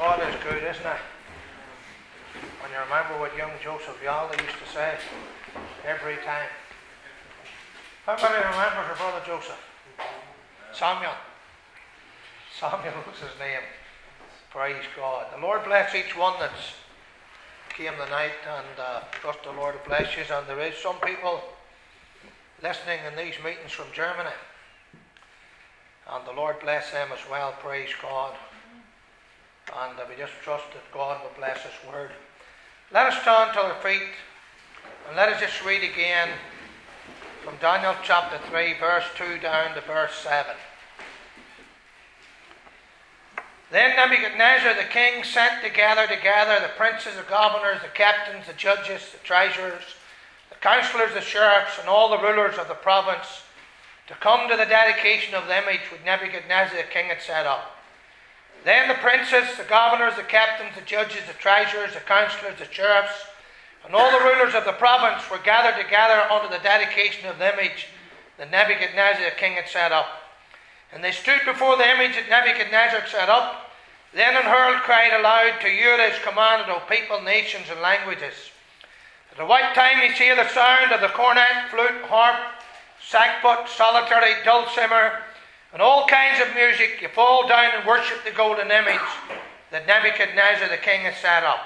God is good, isn't He? When you remember what young Joseph Yalda used to say every time. How many remembers your brother Joseph? Samuel. Samuel was his name. Praise God. The Lord bless each one that's came tonight, and trust the Lord to bless you. And there is some people listening in these meetings from Germany, and the Lord bless them as well. Praise God. And we just trust that God will bless His word. Let us stand to our feet and let us just read again from Daniel chapter 3 verse 2 down to verse 7. Then Nebuchadnezzar the king sent together the princes, the governors, the captains, the judges, the treasurers, the councillors, the sheriffs, and all the rulers of the province to come to the dedication of the image which Nebuchadnezzar the king had set up. Then the princes, the governors, the captains, the judges, the treasurers, the councillors, the sheriffs, and all the rulers of the province were gathered together unto the dedication of the image that Nebuchadnezzar the king had set up. And they stood before the image that Nebuchadnezzar had set up. Then an herald cried aloud, To you it is commanded, O people, nations, and languages, at the what time ye hear the sound of the cornet, flute, harp, sackbut, solitary, dulcimer, and all kinds of music, you fall down and worship the golden image that Nebuchadnezzar the king has set up.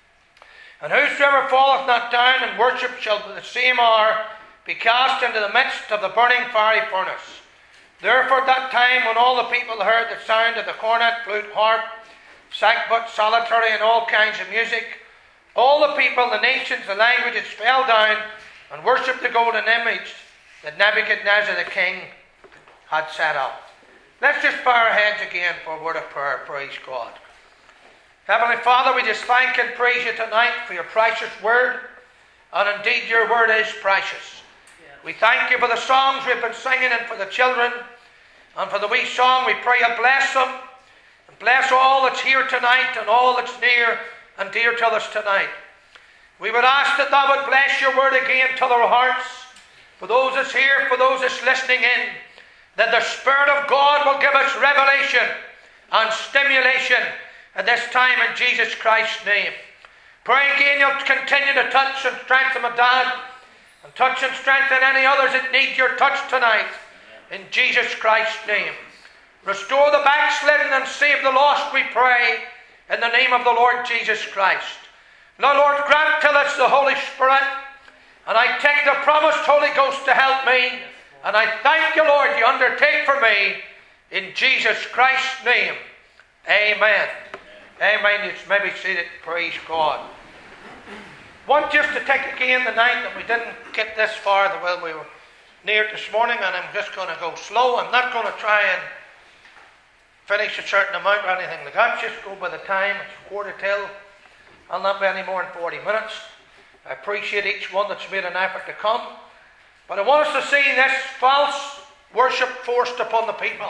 And whosoever falleth not down and worship shall at the same hour be cast into the midst of the burning fiery furnace. Therefore at that time when all the people heard the sound of the cornet, flute, harp, sackbut, solitary, and all kinds of music, all the people, the nations, the languages fell down and worshipped the golden image that Nebuchadnezzar the king had set up. Let's just bow our heads again for a word of prayer. Praise God. Heavenly Father, we just thank and praise you tonight for your precious word, and indeed your word is precious. We thank you for the songs we've been singing and for the children, and for the wee song. We pray you bless them, and bless all that's here tonight and all that's near and dear to us tonight. We would ask that thou would bless your word again to their hearts, for those that's here, for those that's listening in, that the Spirit of God will give us revelation and stimulation at this time in Jesus Christ's name. Pray again you'll continue to touch and strengthen my dad, and touch and strengthen any others that need your touch tonight in Jesus Christ's name. Restore the backslidden and save the lost, we pray, in the name of the Lord Jesus Christ. Now, Lord, grant to us the Holy Spirit, and I take the promised Holy Ghost to help me. And I thank you, Lord, you undertake for me in Jesus Christ's name. Amen. Amen. You may be seated. Praise God. Want just to take again the night that we didn't get this far, well, we were near it this morning, and I'm just going to go slow. I'm not going to try and finish a certain amount or anything like that. Just go by the time. It's 1:45. I'll not be any more than 40 minutes. I appreciate each one that's made an effort to come. But I want us to see this false worship forced upon the people.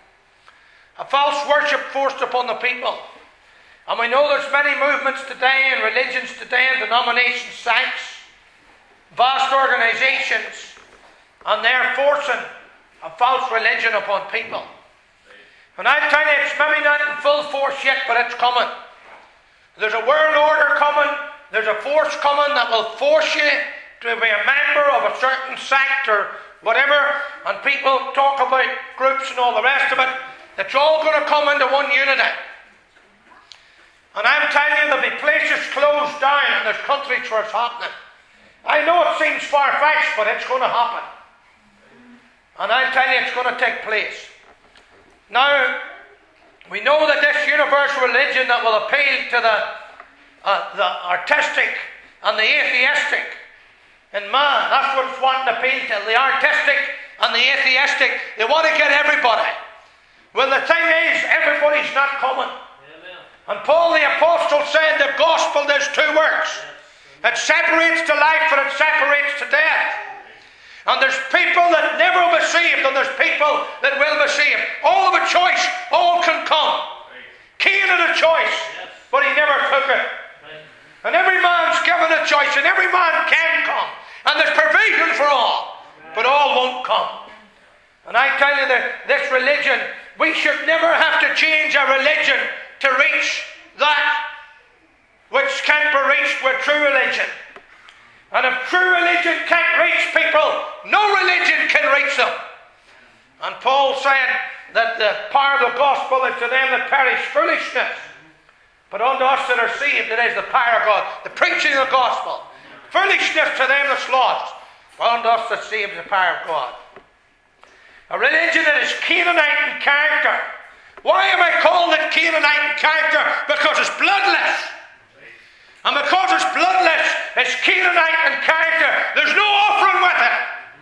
A false worship forced upon the people. And we know there's many movements today and religions today and denominations, sects, vast organizations, and they're forcing a false religion upon people. And I tell you, it's maybe not in full force yet, but it's coming. There's a world order coming. There's a force coming that will force you to be a member of a certain sect or whatever, and people talk about groups and all the rest of it. It's all going to come into one unity. And I'm telling you, there'll be places closed down, and there's countries where it's happening. I know it seems far-fetched, but it's going to happen. And I'm telling you, it's going to take place. Now, we know that this universal religion that will appeal to the artistic and the atheistic in man, that's what it's wanting to appeal to, the artistic and the atheistic. They want to get everybody. Well, the thing is, everybody's not coming. Amen. And Paul the Apostle said the gospel does two works. It separates to life and it separates to death. And there's people that never will be saved, and there's people that will be saved. All of a choice, all can come. Cain had a choice, but he never took it. And every man's given a choice, and every man can come. And there's provision for all, but all won't come. And I tell you that this religion, we should never have to change our religion to reach that which can't be reached with true religion. And if true religion can't reach people, no religion can reach them. And Paul said that the power of the gospel is to them that perish foolishness. But unto us that are saved, it is the power of God. The preaching of the gospel. Foolishness to them that's lost. But unto us that saved, the power of God. A religion that is Canaanite in character. Why am I called it Canaanite in character? Because it's bloodless. And because it's bloodless, it's Canaanite in character. There's no offering with it.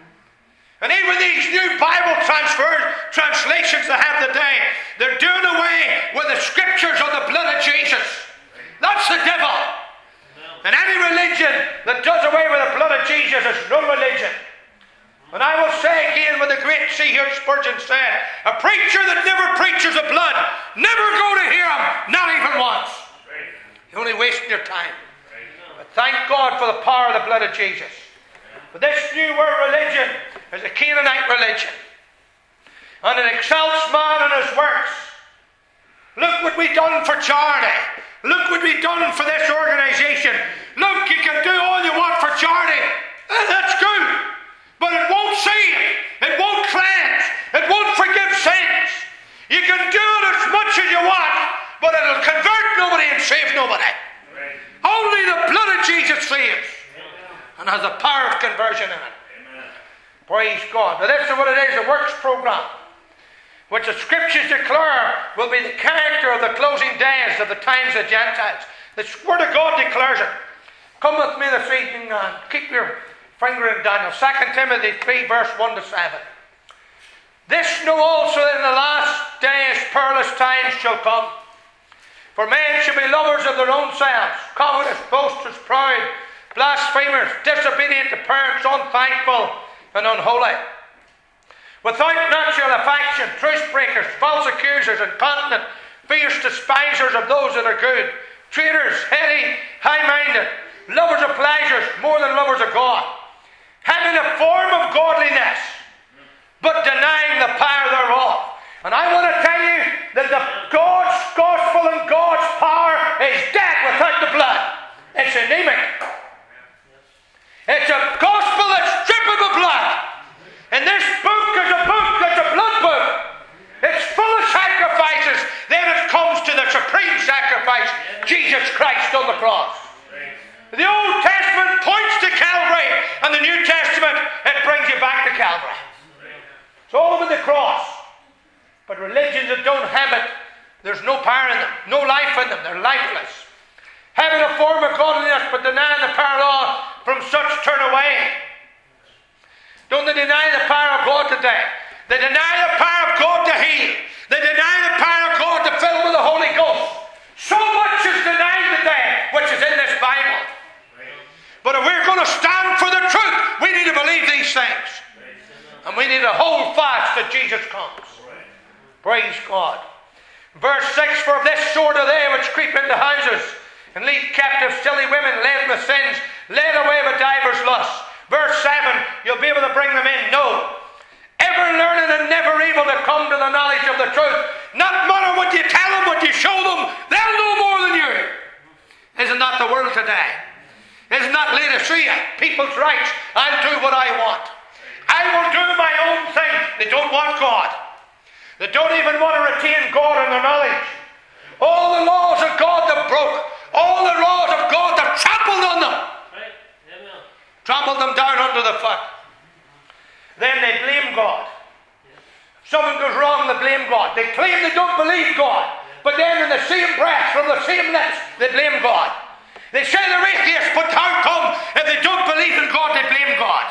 And even these new Bible translations they have today, they're doing away with the scriptures of the blood of Jesus. That's the devil. And any religion that does away with the blood of Jesus is no religion. And I will say again what the great C.H. Spurgeon said, a preacher that never preaches the blood, never go to hear him, not even once. You're only wasting your time. But thank God for the power of the blood of Jesus. But this new world religion is a Canaanite religion. And it exalts man in his works. Look what we've done for charity. Look what we've done for this organisation. Look, you can do all you want for charity. That's good. But it won't save. It won't cleanse. It won't forgive sins. You can do it as much as you want, but it'll convert nobody and save nobody. Right. Only the blood of Jesus saves. And has a power of conversion in it. Amen. Praise God. Now this is what it is, a works program, which the scriptures declare will be the character of the closing days of the times of Gentiles. The word of God declares it. Come with me this evening and keep your finger in Daniel. 2 Timothy 3 verse 1 to 7. This know also that in the last days perilous times shall come. For men shall be lovers of their own selves, covetous, boasters, proud, blasphemers, disobedient to parents, unthankful, and unholy. Without natural affection, truce breakers, false accusers, incontinent, fierce despisers of those that are good, traitors, heady, high-minded, lovers of pleasures more than lovers of God, having a form of godliness, but denying the power thereof. And I want to tell you that God's gospel and God's power is dead without the blood. It's anemic. It's a gospel that's stripped of the blood. And this book is a book that's a blood book. It's full of sacrifices. Then it comes to the supreme sacrifice, Jesus Christ on the cross. The Old Testament points to Calvary, and the New Testament, it brings you back to Calvary. It's all over the cross. But religions that don't have it, there's no power in them, no life in them, they're lifeless. Having a form of godliness, but denying the power of, from such turn away. Don't they deny the power of God today? They deny the power of God to heal. They deny the power of God to fill with the Holy Ghost. So much is denied today, which is in this Bible. But if we're going to stand for the truth, we need to believe these things. And we need to hold fast that Jesus comes. Praise God. Verse 6, for of this sort are they which creep into houses and lead captive silly women laden with sins, led away with divers lusts. Verse 7, you'll be able to bring them in. No. Ever learning and never able to come to the knowledge of the truth. Not matter what you tell them, what you show them, they'll know more than you. Isn't that the world today? Isn't that Laodicea? People's rights. I'll do what I want. I will do my own thing. They don't want God. They don't even want to retain God in their knowledge. All the laws of God they broke. All the laws of God they trampled on them. Right. Trampled them down under the foot. Then they blame God. If something goes wrong, they blame God. They claim they don't believe God. But then in the same breath, from the same lips, they blame God. They say they're atheists, but how come if they don't believe in God, they blame God?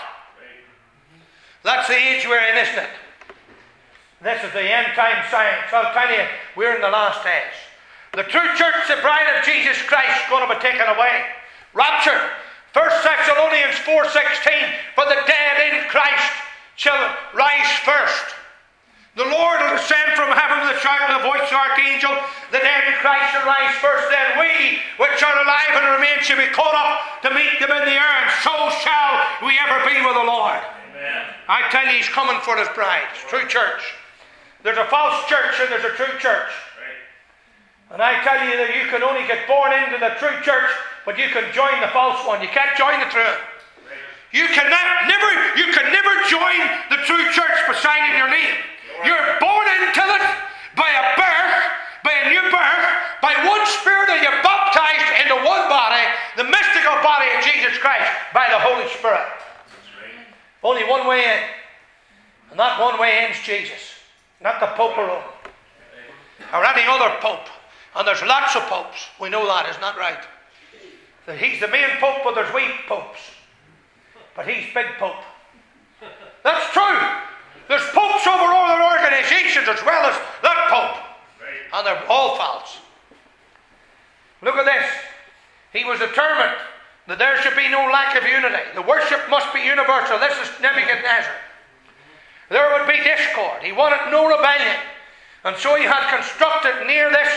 That's the age we're in, isn't it? This is the end time science. I'll tell you, we're in the last days. The true church, the bride of Jesus Christ, is going to be taken away. Rapture. 1 Thessalonians 4:16, for the dead in Christ shall rise first. The Lord will descend from heaven with a shout and the voice of the archangel. The dead in Christ shall rise first. Then we, which are alive and remain, shall be caught up to meet them in the air, and so shall we ever be with the Lord. Amen. I tell you, He's coming for His bride. True church. There's a false church and there's a true church. Right. And I tell you that you can only get born into the true church, but you can join the false one. You can't join the true. You can never join the true church by signing your name. You're born into it by a birth, by a new birth, by one Spirit, and you're baptized into one body, the mystical body of Jesus Christ, by the Holy Spirit. Only one way in. And that one way in is Jesus. Not the Pope of Rome. Or any other Pope. And there's lots of popes. We know that, isn't that right? That he's the main Pope, but there's wee popes. But he's big Pope. That's true. There's popes over other organizations as well as that Pope. And they're all false. Look at this. He was determined that there should be no lack of unity. The worship must be universal. This is Nebuchadnezzar. There would be discord. He wanted no rebellion. And so he had constructed near this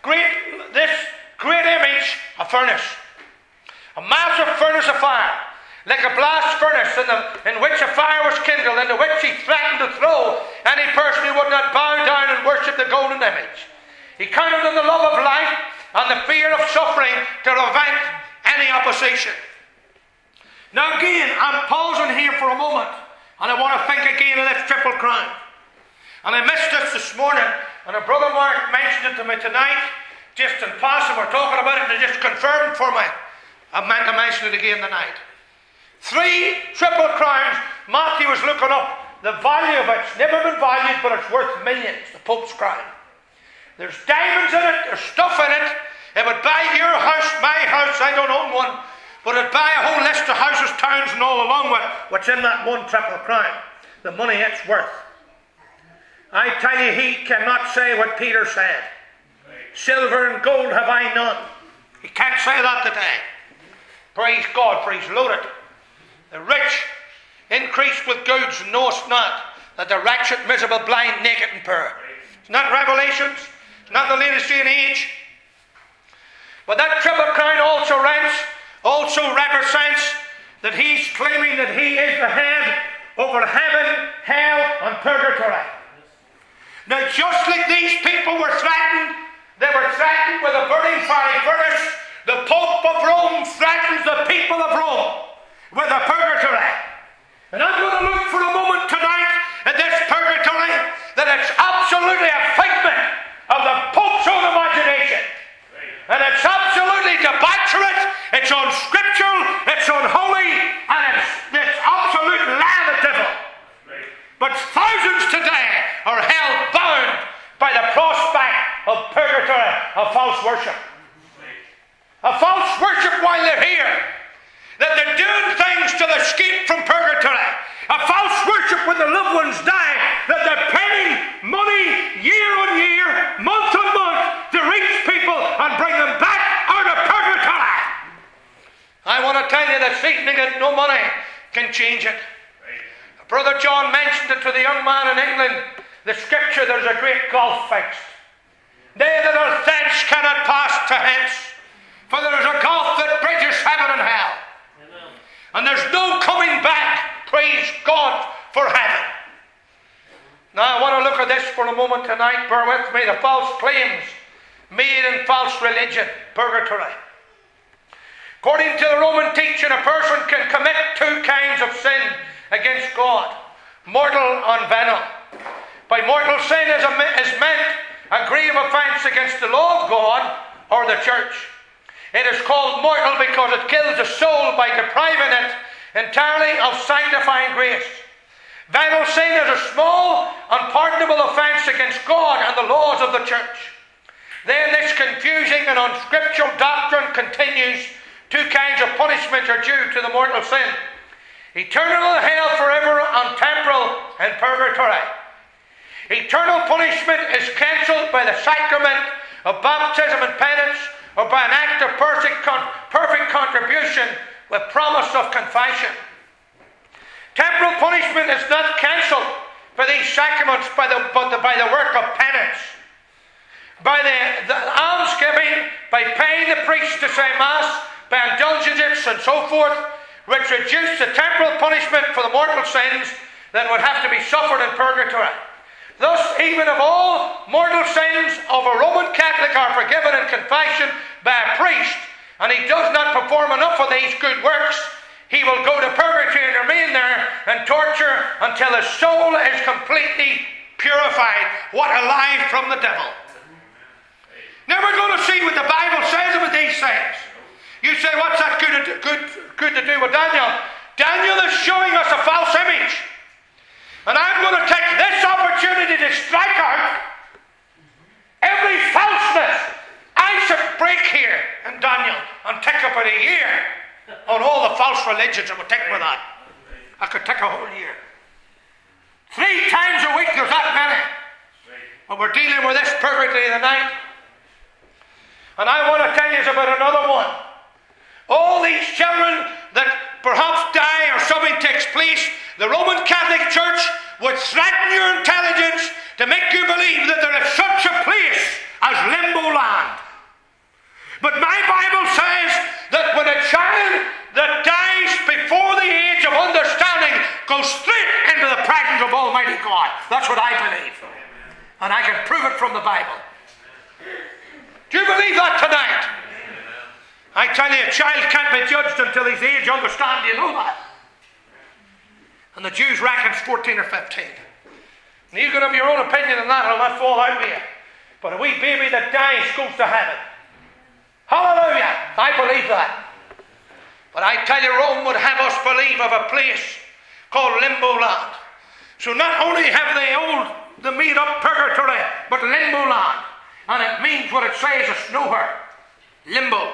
great image a furnace. A massive furnace of fire. Like a blast furnace in which a fire was kindled, into which he threatened to throw any person who would not bow down and worship the golden image. He counted on the love of life and the fear of suffering to prevent any opposition. Now again, I'm pausing here for a moment, and I want to think again of this triple crown. And I missed this morning, and a brother Mark mentioned it to me tonight, just in passing. We're talking about it, and it just confirmed for me. I meant to mention it again tonight. 3 triple crowns. Matthew was looking up the value of it. It's never been valued, but it's worth millions, the Pope's crown. There's diamonds in it, there's stuff in it. It would buy your house, my house, I don't own one, but it'd buy a whole list of houses, towns, and all along with what's in that one triple crown. The money it's worth. I tell you, he cannot say what Peter said. Silver and gold have I none. He can't say that today. Praise God, for he's loaded. The rich increased with goods and knowest not that the wretched, miserable, blind, naked, and poor. It's not Revelations. It's not the latest day and age. But that triple crown also represents that he's claiming that he is the head over heaven, hell, and purgatory. Now, just like these people were threatened, they were threatened with a burning fiery furnace. The Pope of Rome threatens the people of Rome with a purgatory. And I'm going to look for a moment tonight at this purgatory, that it's absolutely a figment of the Pope's own imagination. And it's absolutely debaucherate, it's unscriptural, it's unholy, and it's absolute lie of the devil. But thousands today are held bound by the prospect of purgatory, of false worship. A false worship while they're here. That they're doing things to escape from purgatory. A false worship when the loved ones die. That they're paying money year on year, month on month, to reach people and bring them back out of purgatory. I want to tell you that Satan and no money can change it. Brother John mentioned it to the young man in England. The scripture, there's a great gulf fixed. They that are thence cannot pass to hence. For there is a gulf that bridges heaven and hell. Amen. And there's no coming back, praise God, for heaven. Now I want to look at this for a moment tonight. Bear with me. The false claims made in false religion, purgatory. According to the Roman teaching, a person can commit 2 kinds of sin against God. Mortal and venial. By mortal sin is meant a grave offence against the law of God or the church. It is called mortal because it kills the soul by depriving it entirely of sanctifying grace. Venial sin is a small, unpardonable offence against God and the laws of the church. Then this confusing and unscriptural doctrine continues. 2 kinds of punishment are due to the mortal sin. Eternal hell forever and temporal in purgatory. Eternal punishment is cancelled by the sacrament of baptism and penance, or by an act of perfect contribution with promise of confession. Temporal punishment is not cancelled by these sacraments but by the work of penance. By the almsgiving, by paying the priest to say Mass, by indulgences and so forth, which reduce the temporal punishment for the mortal sins that would have to be suffered in purgatory. Thus, even if all mortal sins of a Roman Catholic are forgiven in confession by a priest, and he does not perform enough of these good works, he will go to purgatory and remain there in torture until his soul is completely purified. What a lie from the devil. Now we're going to see what the Bible says about these things. You say, what's that good to do with Daniel? Daniel is showing us a false image. And I'm going to take this opportunity to strike out every falseness I should break here in Daniel and take about a year on all the false religions that would take with that. I could take a whole year. 3 times a week there's that many. And we're dealing with this purgatory of the night. And I want to tell you about another one. All these children that perhaps die or something takes place, the Roman Catholic Church would threaten your intelligence to make you believe that there is such a place as limbo land. But my Bible says that when a child that dies before the age of understanding goes straight into the presence of Almighty God. That's what I believe. And I can prove it from the Bible. Do you believe that tonight? I tell you, a child can't be judged until he's the age to understand. Do you know that? And the Jews reckon it's 14 or 15. And you can have your own opinion on that, it'll not fall out of you. But a wee baby that dies goes to heaven. Hallelujah! I believe that. But I tell you, Rome would have us believe of a place called Limbo Land. So not only have they the made up purgatory, but Limbo Land. And it means what it says, it's nowhere. Limbo.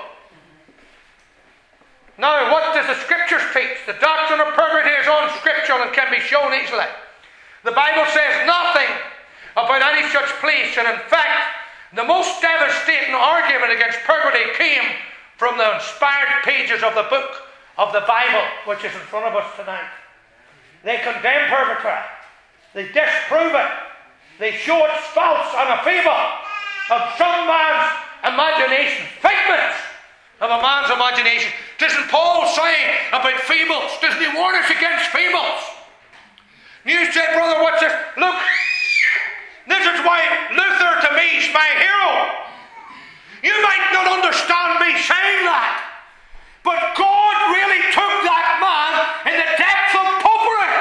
Now, what does the Scriptures teach? The doctrine of purgatory is unscriptural and can be shown easily. The Bible says nothing about any such place, and in fact, the most devastating argument against purgatory came from the inspired pages of the book of the Bible, which is in front of us tonight. They condemn purgatory. They disprove it. They show it's false and a fable of some man's imagination, figments of a man's imagination. Doesn't Paul say about fables? Doesn't he warn us against fables? You say, brother, what's this? Look, this is why Luther to me is my hero. You might not understand me saying that, but God really took that man in the depth of popery,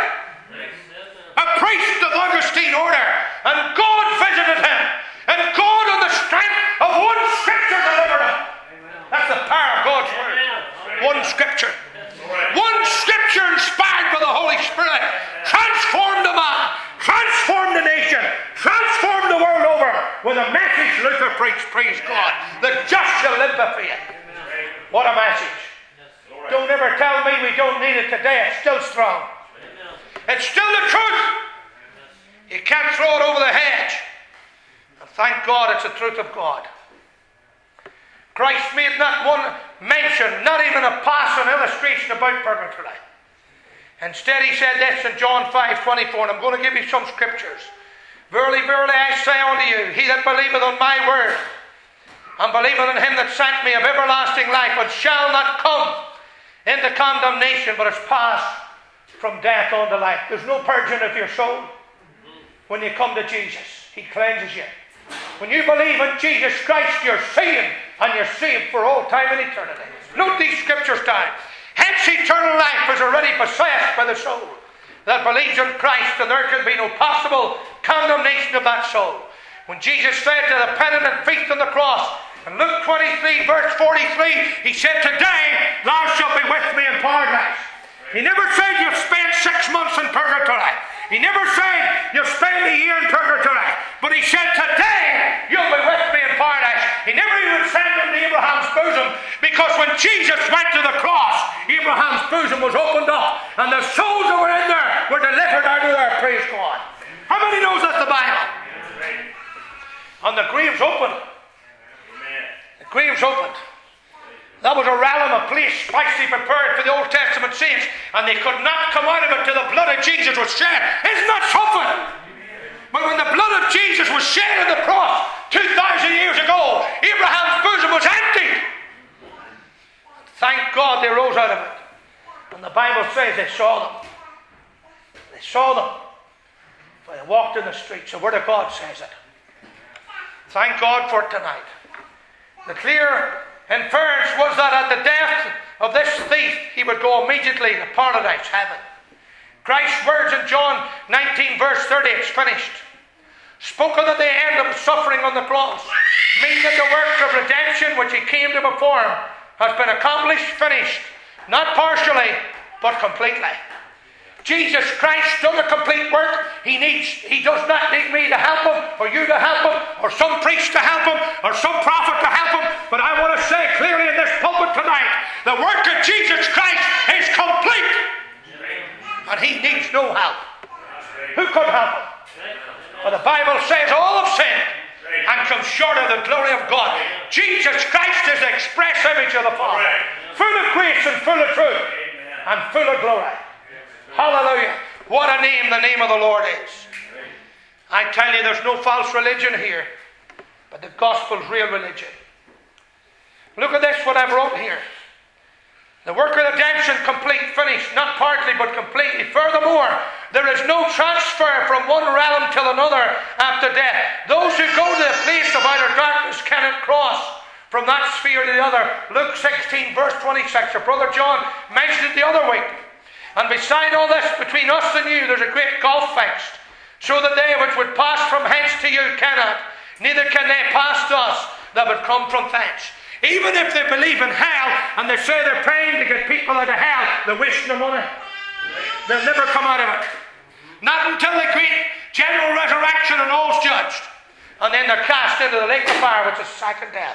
a priest of Augustine order, and God visited him, and God on the strength of one scripture delivered him. That's the power of God's word. One scripture. One scripture inspired by the Holy Spirit transformed a man, transformed a nation, transformed the world over with a message Luther preached, praise God, that just shall live by faith. What a message. Don't ever tell me we don't need it today. It's still strong. It's still the truth. You can't throw it over the hedge. And thank God it's the truth of God. Christ made not one mention, not even a passing illustration about purgatory. Instead he said this in John 5:24, and I'm going to give you some scriptures. Verily, verily, I say unto you, he that believeth on my word, and believeth in him that sent me, of everlasting life, and shall not come into condemnation, but is passed from death unto life. There's no purging of your soul when you come to Jesus. He cleanses you. When you believe in Jesus Christ, you're saved, and you're saved for all time and eternity. Note these scriptures down. Hence eternal life is already possessed by the soul that believes in Christ, and there can be no possible condemnation of that soul. When Jesus said to the penitent thief on the cross, in Luke 23 verse 43, he said, today thou shalt be with me in paradise. He never said you've spent 6 months in purgatory. He never said you'll spend a year in purgatory. But he said, today you'll be with me in paradise. He never even sent him to Abraham's bosom, because when Jesus went to the cross, Abraham's bosom was opened up, and the souls that were in there were delivered out of there, praise God. How many knows that's the Bible? And the grave's opened. The grave's opened. That was a realm, a place specially prepared for the Old Testament saints, and they could not come out of it till the blood of Jesus was shed. Isn't that something? But when the blood of Jesus was shed on the cross 2,000 years ago, Abraham's bosom was empty. Thank God they rose out of it. And the Bible says they saw them. They saw them. If I walked in the streets, the Word of God says it. Thank God for it tonight. The clear inference was that at the death of this thief, he would go immediately to paradise, heaven. Christ's words in John 19 verse 30, it's finished, spoken at the end of his suffering on the cross, mean that the work of redemption which he came to perform has been accomplished, finished, not partially, but completely. Jesus Christ done a complete work. He does not need me to help him, or you to help him, or some priest to help him, or some prophet to help him. But I want to say clearly in this pulpit tonight, the work of Jesus Christ is complete. And he needs no help. Who could help him? Well, the Bible says all have sinned and come short of the glory of God. Jesus Christ is the express image of the Father, full of grace and full of truth, and full of glory. Hallelujah. What a name the name of the Lord is. I tell you, there's no false religion here, but the gospel's real religion. Look at this, what I've wrote here. The work of redemption complete, finished, not partly but completely. Furthermore, there is no transfer from one realm till another after death. Those who go to the place of outer darkness cannot cross from that sphere to the other. Luke 16 verse 26, or Brother John mentioned it the other week. And beside all this, between us and you, there's a great gulf fixed, so that they which would pass from hence to you cannot, neither can they pass to us that would come from thence. Even if they believe in hell, and they say they're praying to get people out of hell, they're wasting their money. They'll never come out of it. Not until the great general resurrection and all's judged. And then they're cast into the lake of fire, which is second death.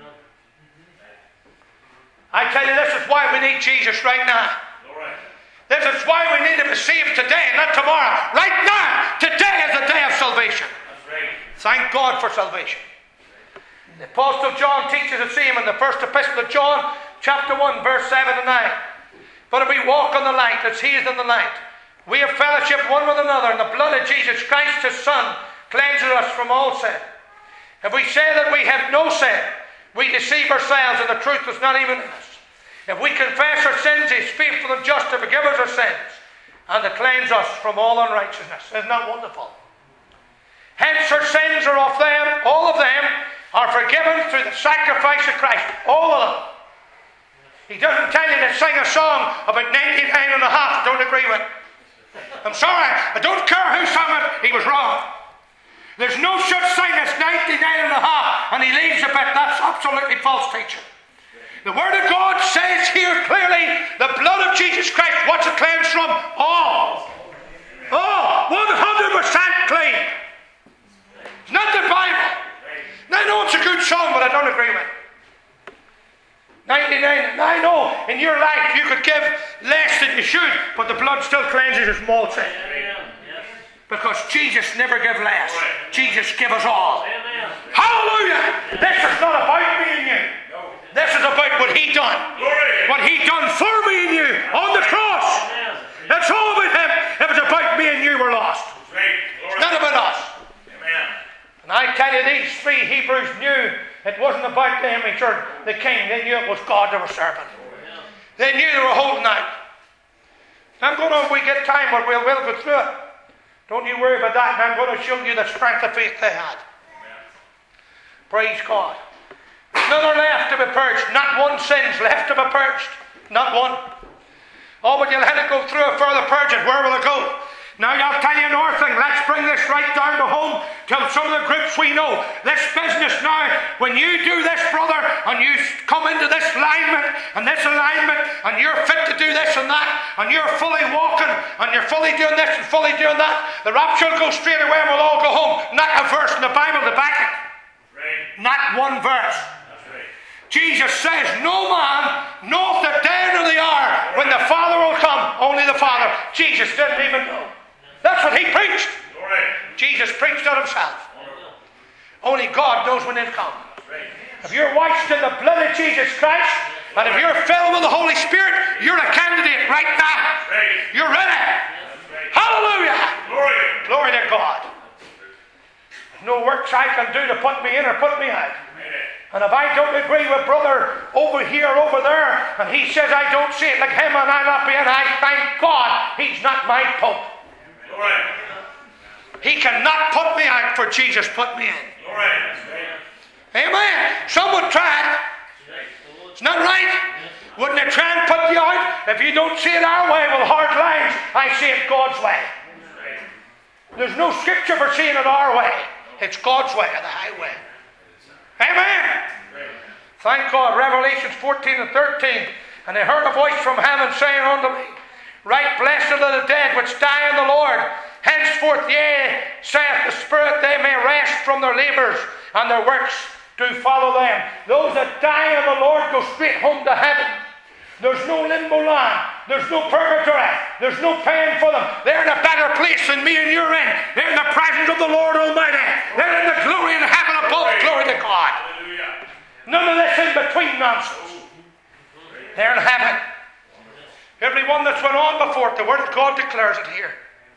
I tell you, this is why we need Jesus right now. This is why we need to be saved today, not tomorrow. Right now, today is the day of salvation. Thank God for salvation. The Apostle John teaches the same in the first epistle of John, chapter 1, verse 7 and 9. But if we walk in the light, as he is in the light, we have fellowship one with another, and the blood of Jesus Christ, his Son, cleanses us from all sin. If we say that we have no sin, we deceive ourselves, and the truth is not even in us. If we confess our sins, he is faithful and just to forgive us our sins and to cleanse us from all unrighteousness. Isn't that wonderful? Hence our sins are of them, all of them are forgiven through the sacrifice of Christ. All of them. He doesn't tell you to sing a song about 99 and a half. I don't agree with it. I'm sorry, I don't care who sang it, he was wrong. There's no such thing as 99 and a half, and he leaves a bit. That's absolutely false teaching. The Word of God says here clearly, the blood of Jesus Christ, what's it cleansed from? All. All. 100% clean. It's not the Bible. I know it's a good song, but I don't agree with it. 99. I know in your life you could give less than you should, but the blood still cleanses from all sin. Because Jesus never gave less. Jesus gave us all. Hallelujah! This is not about me and you. This is about what he done. What he done for me and you on the cross. That's all about him. If it's about me and you, we're lost. It's not about us. And I tell you, these three Hebrews knew it wasn't about the image or the king. They knew it was God they were serving. They knew they were holding out. I'm going to, we get time, but we'll go through it. Don't you worry about that. And I'm going to show you the strength of faith they had. Praise God. None are left to be purged. Not one sin's left to be purged. Not one. Oh, but you'll have to go through a further purging. Where will it go? Now I'll tell you another thing. Let's bring this right down to home to some of the groups we know. This business now, when you do this, brother, and you come into this alignment and this alignment, and you're fit to do this and that, and you're fully walking, and you're fully doing this and fully doing that, the rapture will go straight away and we'll all go home. Not a verse in the Bible to back it. Right. Not one verse. Jesus says, no man knoweth the day nor the hour when the Father will come. Only the Father. Jesus didn't even know. That's what he preached. Jesus preached it himself. Only God knows when he'll come. If you're washed in the blood of Jesus Christ, and if you're filled with the Holy Spirit, you're a candidate right now. You're ready. Hallelujah. Glory to God. No works I can do to put me in or put me out. And if I don't agree with brother over here, over there, and he says I don't see it like him and I'm not being, I thank God he's not my Pope. He cannot put me out, for Jesus put me in. Amen. Some would try it. It's not right. Wouldn't it try and put you out? If you don't see it our way with hard lines, I see it God's way. There's no scripture for seeing it our way. It's God's way, the highway. Amen. Thank God. Revelations 14 and 13. And I heard a voice from heaven saying unto me, Right blessed are the dead which die in the Lord. Henceforth, yea, saith the Spirit, they may rest from their labours, and their works do follow them. Those that die in the Lord go straight home to heaven. There's no limbo land. There's no purgatory. There's no paying for them. They're in a better place than me and you're in. They're in the presence of the Lord Almighty. They're in the glory in heaven above. Glory to God. None of this in between nonsense. They're in heaven. Everyone that's went on before it, the Word of God declares it here.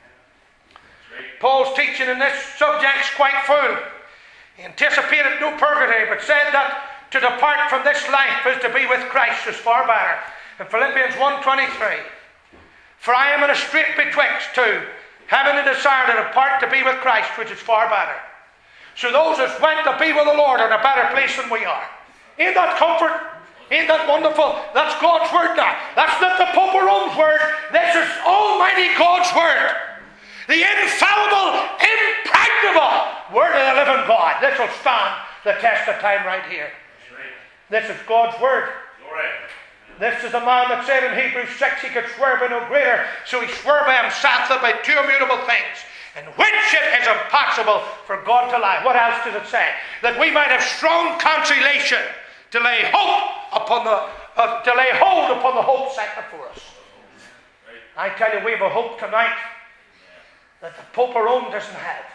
Paul's teaching in this subject is quite full. He anticipated no purgatory, but said that to depart from this life is to be with Christ is far better. In Philippians 1:23, for I am in a strait betwixt two, having a desire to depart to be with Christ, which is far better. So those that went to be with the Lord are in a better place than we are. Ain't that comfort? Ain't that wonderful? That's God's word now. That's not the Pope of Rome's word. This is Almighty God's word. The infallible, impregnable word of the living God. This will stand the test of time right here. This is God's word. This is a man that said in Hebrews 6 he could swear by no greater, so he swore by himself that by two immutable things, in which it is impossible for God to lie. What else does it say? That we might have strong consolation to lay hold upon the hope set before us. I tell you, we have a hope tonight that the Pope of Rome doesn't have.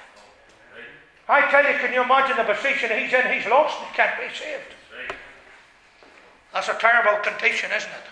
I tell you, can you imagine the position he's in? He's lost and can't be saved. That's a terrible condition, isn't it?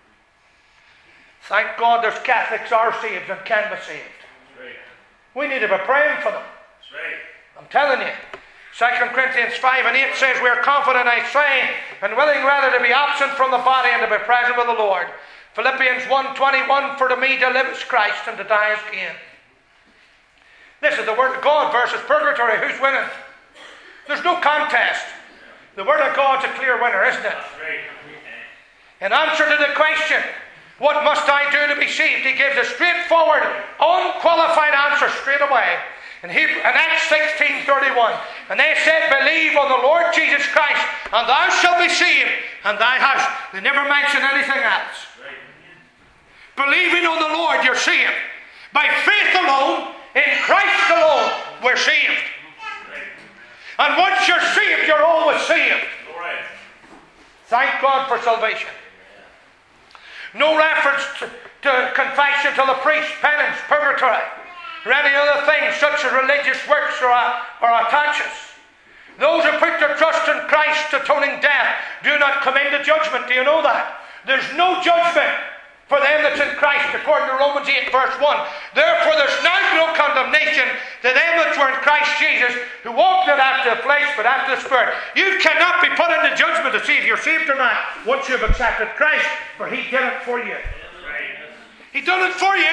Thank God there's Catholics are saved and can be saved. We need to be praying for them. I'm telling you. 2 Corinthians 5 and 8 says, we are confident, I say, and willing rather to be absent from the body and to be present with the Lord. Philippians 1:21, for to me to live is Christ and to die is gain. This is the Word of God versus purgatory. Who's winning? There's no contest. The Word of God's a clear winner, isn't it? In answer to the question, what must I do to be saved? He gives a straightforward, unqualified answer straight away. In Acts 16:31, and they said, believe on the Lord Jesus Christ, and thou shalt be saved, and thy house. They never mention anything else. Believing on the Lord, you're saved. By faith alone, in Christ alone, we're saved. And once you're saved, you're always saved. Thank God for salvation. No reference to confession to the priest, penance, purgatory, or any other things such as religious works or attaches. Those who put their trust in Christ's atoning death do not come into judgment. Do you know that? There's no judgment for them that's in Christ, according to Romans 8 verse 1. Therefore there's now no condemnation to them that were in Christ Jesus, who walk not after the flesh but after the Spirit. You cannot be put into judgment to see if you're saved or not once you've accepted Christ, for He did it for you. He done it for you.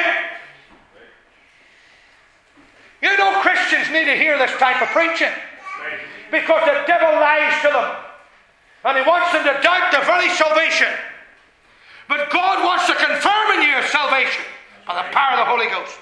You know, Christians need to hear this type of preaching, because the devil lies to them and he wants them to doubt the very salvation. But God wants to confirm in you salvation by the power of the Holy Ghost.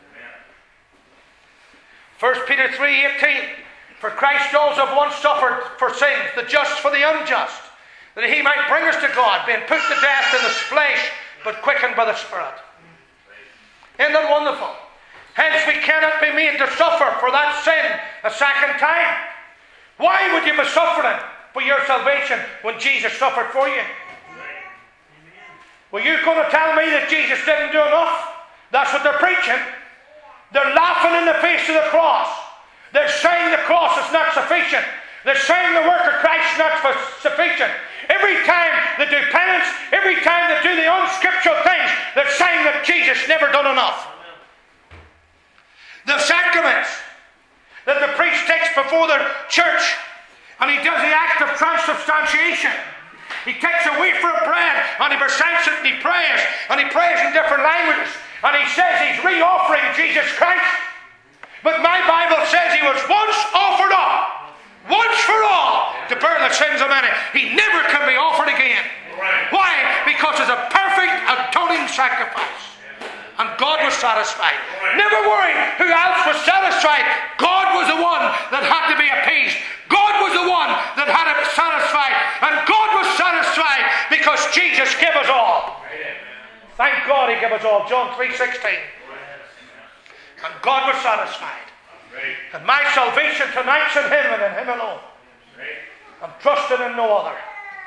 1 Peter 3:18, for Christ also once suffered for sins, the just for the unjust, that He might bring us to God, being put to death in the flesh, but quickened by the Spirit. Isn't that wonderful? Hence we cannot be made to suffer for that sin a second time. Why would you be suffering for your salvation when Jesus suffered for you? Well, you're going to tell me that Jesus didn't do enough? That's what they're preaching. They're laughing in the face of the cross. They're saying the cross is not sufficient. They're saying the work of Christ is not sufficient. Every time they do penance, every time they do the unscriptural things, they're saying that Jesus never done enough. The sacraments that the priest takes before the church, and he does the act of transubstantiation. He takes a wafer of bread and he presents it and he prays in different languages, and he says he's re-offering Jesus Christ. But my Bible says he was once offered up, once for all, to bear the sins of many. He never can be offered again. Why? Because it's a perfect atoning sacrifice. And God was satisfied. Never worry who else was satisfied. God was the one that had to be appeased. God was the one that had to be satisfied. And God was satisfied because Jesus gave us all. Thank God he gave us all. John 3:16. And God was satisfied. And my salvation tonight's in him and in him alone. I'm trusting in no other.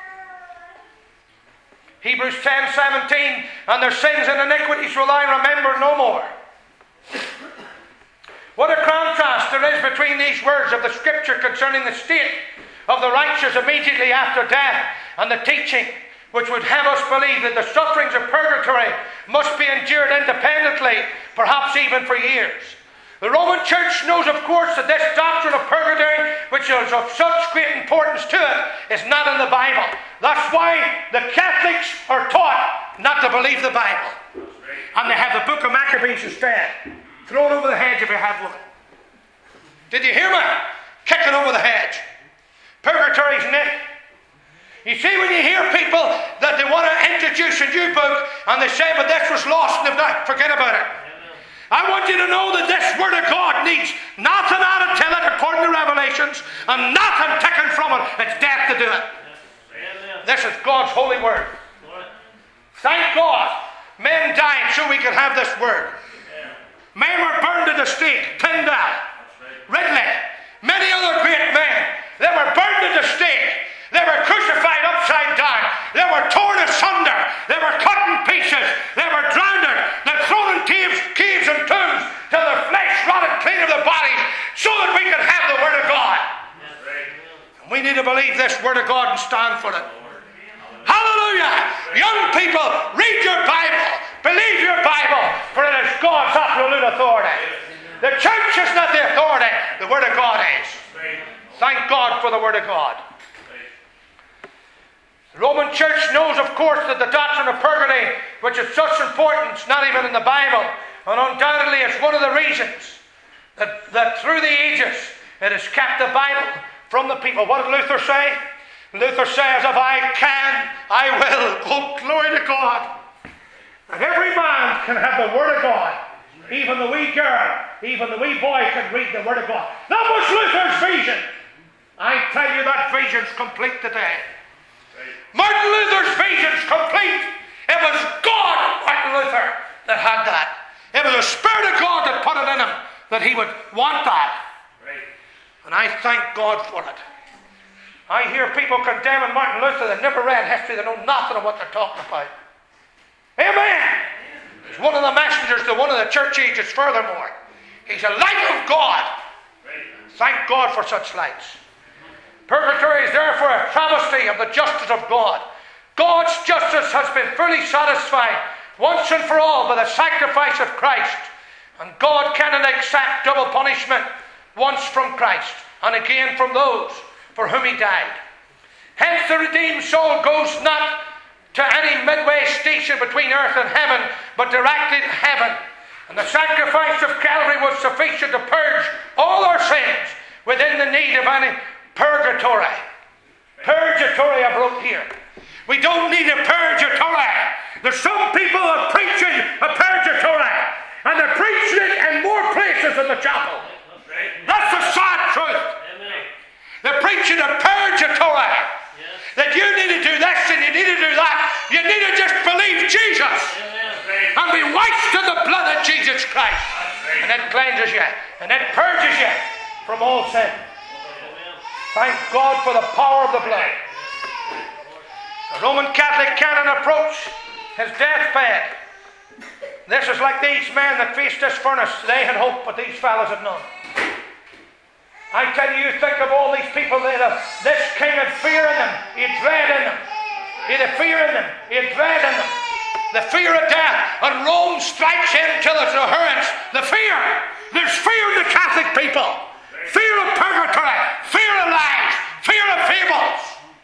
Hebrews 10:17, and their sins and iniquities will I remember no more. What a contrast there is between these words of the Scripture concerning the state of the righteous immediately after death and the teaching which would have us believe that the sufferings of purgatory must be endured independently, perhaps even for years. The Roman Church knows, of course, that this doctrine of purgatory, which is of such great importance to it, is not in the Bible. That's why the Catholics are taught not to believe the Bible. And they have the Book of Maccabees instead. Throw it over the hedge if you have one. Did you hear me? Kick it over the hedge. Purgatory's in it. You see, when you hear people that they want to introduce a new book and they say, but this was lost and forget about it. I want you to know that this Word of God needs nothing added to it according to Revelations and nothing taken from it. It's death to do it. This is God's holy Word. Thank God men died so we could have this Word. Men were burned at the stake. Tyndale, Ridley, many other great men. They were burned at the stake. They were crucified upside down. They were torn asunder. They were cut in pieces. They were drowned. They were thrown in caves and tombs till their flesh rotted clean of the bodies so that we could have the Word of God. And we need to believe this Word of God and stand for it. Hallelujah! Young people, read your Bible. Believe your Bible, for it is God's absolute authority. The church is not the authority. The Word of God is. Thank God for the Word of God. The Roman Church knows, of course, that the doctrine of purgatory, which is such importance, not even in the Bible, and undoubtedly it's one of the reasons that through the ages it has kept the Bible from the people. What did Luther say? Luther says, if I can, I will. Oh, glory to God. And every man can have the Word of God. Even the wee girl, even the wee boy can read the Word of God. That was Luther's vision. I tell you, that vision's complete today. Martin Luther's vision's complete. It was God, Martin Luther, that had that. It was the Spirit of God that put it in him, that he would want that. And I thank God for it. I hear people condemning Martin Luther that never read history, they know nothing of what they're talking about. Amen. He's one of the messengers to one of the church ages furthermore. He's a light of God. Thank God for such lights. Purgatory is therefore a travesty of the justice of God. God's justice has been fully satisfied once and for all by the sacrifice of Christ. And God cannot accept double punishment, once from Christ and again from those for whom he died. Hence the redeemed soul goes not to any midway station between earth and heaven, but directly to heaven. And the sacrifice of Calvary was sufficient to purge all our sins within the need of any purgatory. Purgatory I wrote here. We don't need a purgatory. There's some people that are preaching a purgatory, and they're preaching it in more places than the chapel. That's the sad truth. They're preaching a purgatory. That you need to do this and you need to do that. You need to just believe Jesus and be washed in the blood of Jesus Christ. And it cleanses you and it purges you from all sin. Thank God for the power of the blood. The Roman Catholic cannot approach his deathbed. This is like these men that faced this furnace. They had hope, but these fellows had none. I tell you, think of all these people that this king had fear in them. He had dread in them. He had a fear in them. He had dread in them. The fear of death. And Rome strikes in till it's abhorrence. The fear. There's fear in the Catholic people. Fear of purgatory. Fear of lies. Fear of fables.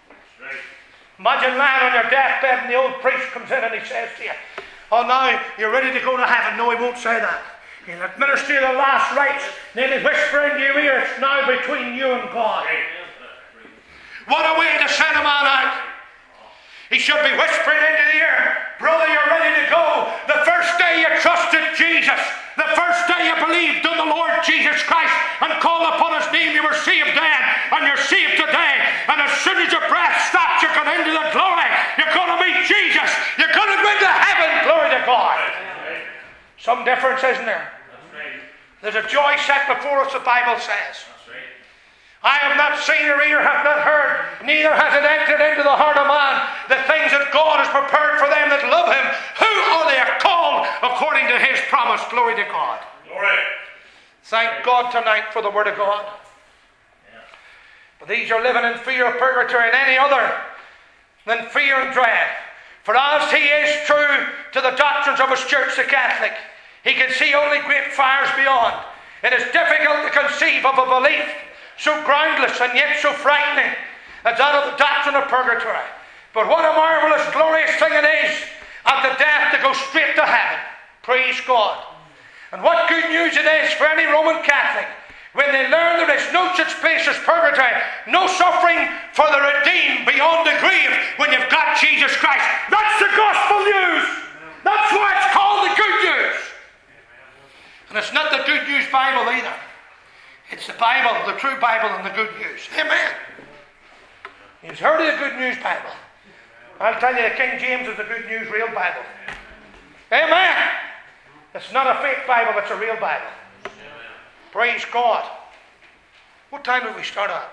Imagine lying on your deathbed and the old priest comes in and he says to you, oh, now you're ready to go to heaven. No, he won't say that. He'll administer you the last rites. Then he'll whisper into your ear, it's now between you and God. What a way to send a man out. He should be whispering into the ear, brother, you're ready to go. The first day you trusted Jesus, the first day you believed in the Lord Jesus Christ and called upon his name, you were saved then, and you're saved today. And as soon as your breath stops, you're going into the glory. You're going to meet Jesus. You're going to go into heaven. Glory to God. Some difference, isn't there? There's a joy set before us, the Bible says. I have not seen or ear have not heard, neither has it entered into the heart of man the things that God has prepared for them that love him, who are they called according to his promise. Glory to God. Glory. Thank God tonight for the word of God. Yeah. But these are living in fear of purgatory and any other than fear and dread. For as he is true to the doctrines of his church, the Catholic, he can see only great fires beyond. It is difficult to conceive of a belief so groundless and yet so frightening as that of the doctrine of purgatory. But what a marvellous, glorious thing it is at the death to go straight to heaven. Praise God. And what good news it is for any Roman Catholic when they learn there is no such place as purgatory, no suffering for the redeemed beyond the grave when you've got Jesus Christ. That's the gospel news. That's why it's called the good news. And it's not the good news Bible either. It's the Bible, the true Bible, and the good news. Amen. You've heard of the good news Bible. I'll tell you, the King James is the good news real Bible. Amen. It's not a fake Bible, it's a real Bible. Praise God. What time did we start at?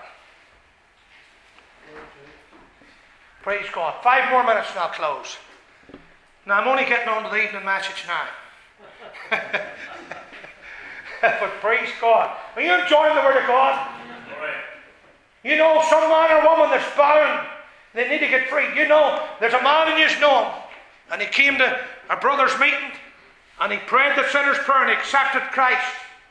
Praise God. 5 more minutes and I'll close. Now, I'm only getting on to the evening message now. But praise God. Are you enjoying the Word of God? You know, some man or woman that's bound, they need to get free. You know, there's a man and you know him. And he came to a brother's meeting and he prayed the sinner's prayer and he accepted Christ.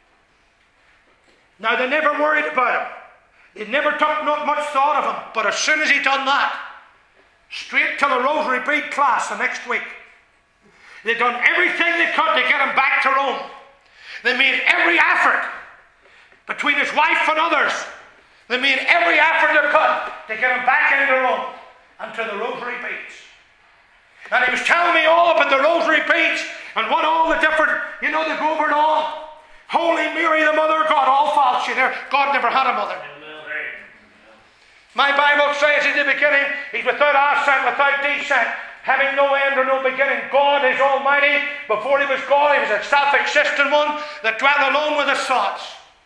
Now, they never worried about him. They never took not much thought of him. But as soon as he done that, straight to the rosary bead class the next week. They done everything they could to get him back to Rome. They made every effort between his wife and others. They made every effort they could to get him back into Rome and to the rosary beads. And he was telling me all about the rosary beads and what all the different, you know, they go over it all. Holy Mary, the Mother of God, all false. You know, God never had a mother. My Bible says in the beginning, he's without ascent, without descent, having no end or no beginning. God is almighty. Before he was God, he was a self-existent one that dwelt alone with his thoughts.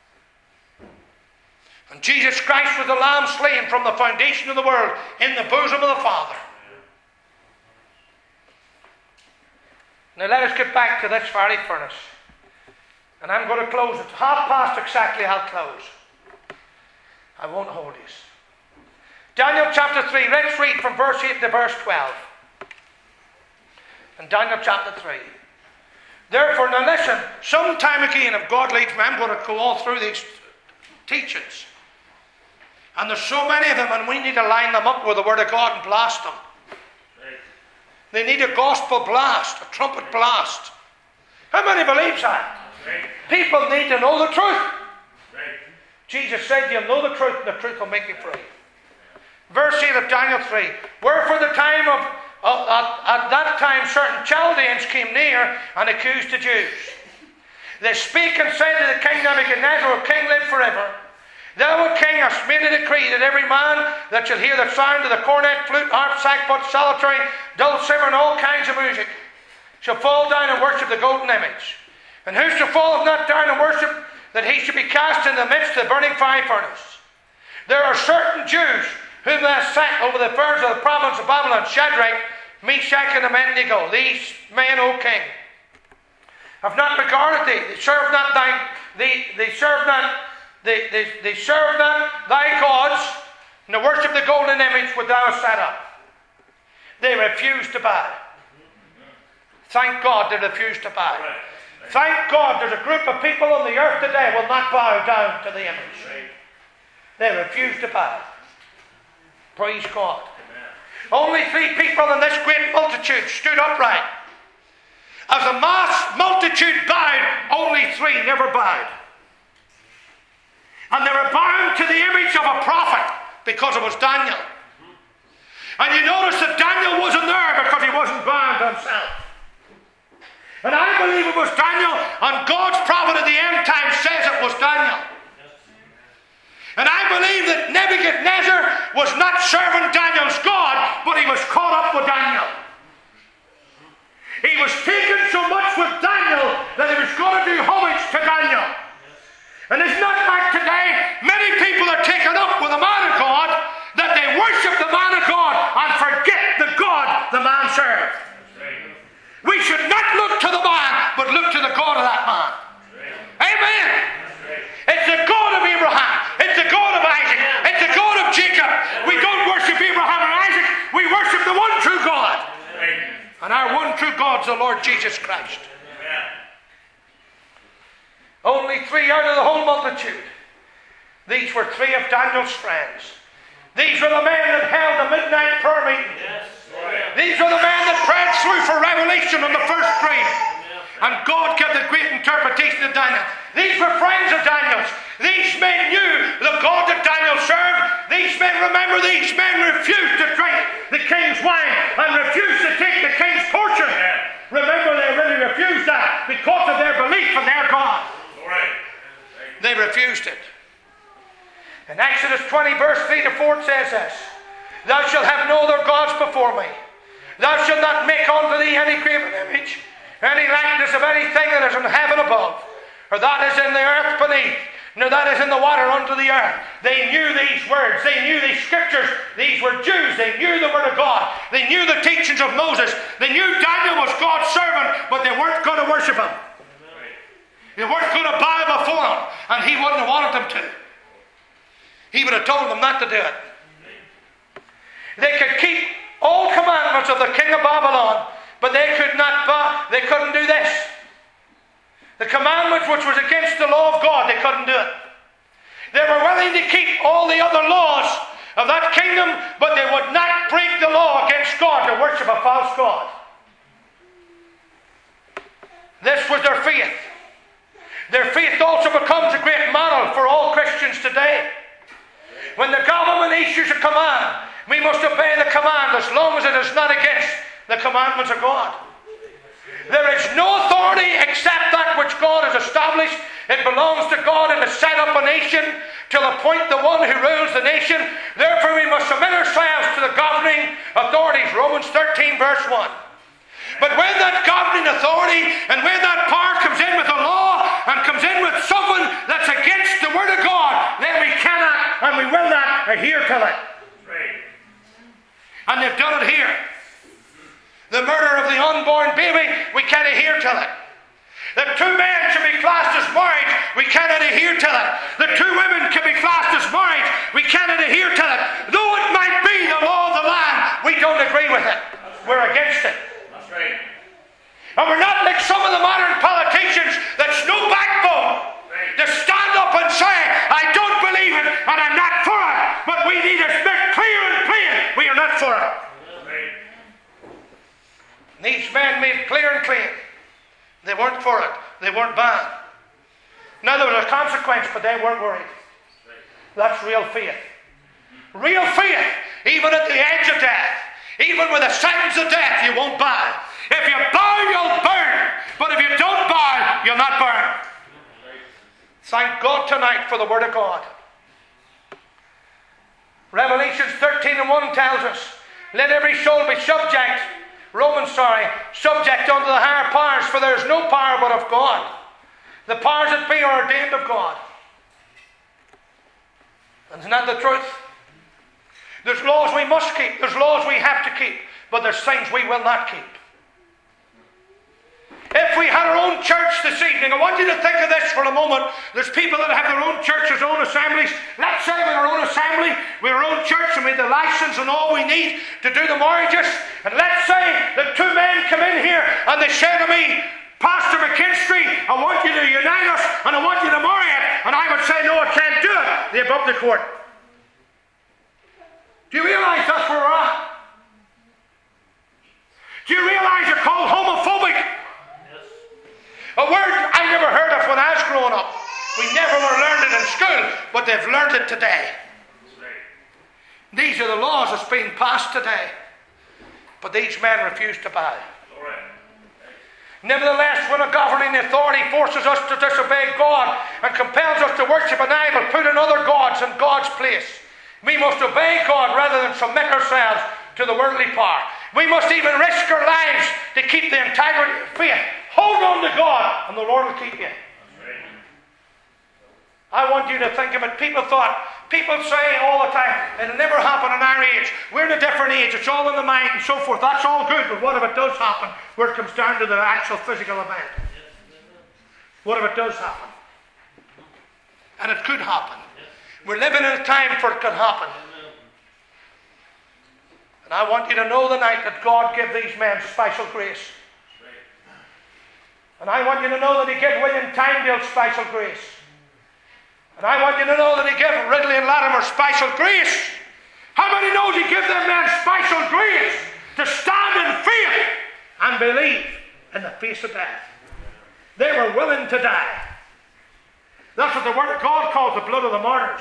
And Jesus Christ was the Lamb slain from the foundation of the world in the bosom of the Father. Now let us get back to this fiery furnace. And I'm going to close it. 1:30 exactly I'll close. I won't hold you. Daniel chapter 3. Let's read from verse 8 to verse 12. In Daniel chapter 3. Therefore, now listen, sometime again, if God leads me, I'm going to go all through these teachings. And there's so many of them, and we need to line them up with the Word of God and blast them. Right. They need a gospel blast, a trumpet blast. How many believes that? Right. People need to know the truth. Right. Jesus said, you'll know the truth, and the truth will make you free. Verse 8 of Daniel 3. Wherefore the time at that time certain Chaldeans came near and accused the Jews. They spake and said to the king Nebuchadnezzar, O king, live forever. Thou, O king, hast made a decree that every man that shall hear the sound of the cornet, flute, harp, sackbut, psaltery, dulcimer, and all kinds of music, shall fall down and worship the golden image. And whoso falleth not down and worship, that he should be cast in the midst of the burning fire furnace. There are certain Jews whom thou hast set over the affairs of the province of Babylon, Shadrach, Meshach, and Abednego. These men, O king, have not regarded thee. They serve not thy gods, nor worship the golden image which thou hast set up. They refuse to bow. Thank God they refuse to bow. Thank God there's a group of people on the earth today will not bow down to the image. They refuse to bow. Praise God. Amen. Only 3 people in this great multitude stood upright. As a mass multitude bowed, only 3 never bowed. And they were bound to the image of a prophet because it was Daniel. And you notice that Daniel wasn't there because he wasn't bound himself. And I believe it was Daniel, and God's prophet at the end time says it was Daniel. And I believe that Nebuchadnezzar was not serving Daniel's God, but he was caught up with Daniel. He was taken so much with Daniel that he was going to do homage to Daniel. And it's not like today, many people are taken up with the man of God, that they worship the man of God and forget the God the man served. We should not look to the man, but look to the God of that man. Amen. It's the God of Abraham. It's the God of Isaac. It's the God of Jacob. We don't worship Abraham or Isaac. We worship the one true God. And our one true God is the Lord Jesus Christ. Only 3 out of the whole multitude. These were 3 of Daniel's friends. These were the men that held the midnight prayer meeting. These were the men that prayed through for revelation on the first dream. And God gave the great interpretation of Daniel. These were friends of Daniel's. These men knew the God that Daniel served. These men, remember, these men refused to drink the king's wine and refused to take the king's portion. Remember, they really refused that because of their belief in their God. They refused it. In Exodus 20 verse 3 to 4 it says this: Thou shalt have no other gods before me. Thou shalt not make unto thee any graven image, any likeness of anything that is in heaven above, or that is in the earth beneath, nor that is in the water under the earth. They knew these words. They knew these scriptures. These were Jews. They knew the word of God. They knew the teachings of Moses. They knew Daniel was God's servant, but they weren't going to worship him. They weren't going to bow before him, and he wouldn't have wanted them to. He would have told them not to do it. They could keep all commandments of the king of Babylon, but they could not bow. They couldn't do this. The commandments which was against the law of God, they couldn't do it. They were willing to keep all the other laws of that kingdom, but they would not break the law against God to worship a false God. This was their faith. Their faith also becomes a great model for all Christians today. When the government issues a command, we must obey the command as long as it is not against the commandments of God. There is no authority except that which God has established. It belongs to God and has set up a nation to appoint the one who rules the nation. Therefore we must submit ourselves to the governing authorities. Romans 13 verse 1. But when that governing authority and when that power comes in with the law and comes in with something that's against the word of God, then we cannot and we will not adhere to it. And they've done it here. The murder of the unborn baby, we can't adhere to it. The 2 men should be classed as married, we cannot adhere to it. The 2 women can be classed as married, we cannot adhere to it. Though it might be the law of the land, we don't agree with it. We're against it. That's right. And we're not like some of the modern politicians that's no backbone to stand up and say, I don't believe it and I'm not for it. But we need to make clear and plain, we are not for it. These men made clear and clean. They weren't for it. They weren't banned. Now there was a consequence, but they weren't worried. That's real faith. Real faith, even at the edge of death, even with a sentence of death, you won't bow. If you bow, you'll burn. But if you don't bow, you'll not burn. Thank God tonight for the Word of God. Revelation 13 and 1 tells us, let every soul be subject unto the higher powers, for there is no power but of God. The powers that be are ordained of God. Isn't that the truth? There's laws we must keep, there's laws we have to keep, but there's things we will not keep. If we had our own church this evening, I want you to think of this for a moment. There's people that have their own churches, own assemblies. Let's say we're our own assembly, we're our own church, and we have the license and all we need to do the marriages. And let's say that 2 men come in here and they say to me, Pastor McKinstry, I want you to unite us and I want you to marry it. And I would say, no, I can't do it. They're above the court. Do you realize that's where we're at? Do you realize you're called homophobic? but they've learned it today. These are the laws that's being passed today. But these men refuse to bow. Nevertheless, when a governing authority forces us to disobey God and compels us to worship an idol, put another gods in God's place, we must obey God rather than submit ourselves to the worldly power. We must even risk our lives to keep the integrity of faith. Hold on to God and the Lord will keep you. I want you to think of it. People say all the time, it'll never happen in our age. We're in a different age. It's all in the mind and so forth. That's all good. But what if it does happen where it comes down to the actual physical event? What if it does happen? And it could happen. We're living in a time for it could happen. And I want you to know tonight that God gave these men special grace. And I want you to know that He gave William Tyndale special grace. And I want you to know that He gave Ridley and Latimer special grace. How many knows He gave them men special grace to stand in faith and believe in the face of death? They were willing to die. That's what the Word of God calls the blood of the martyrs.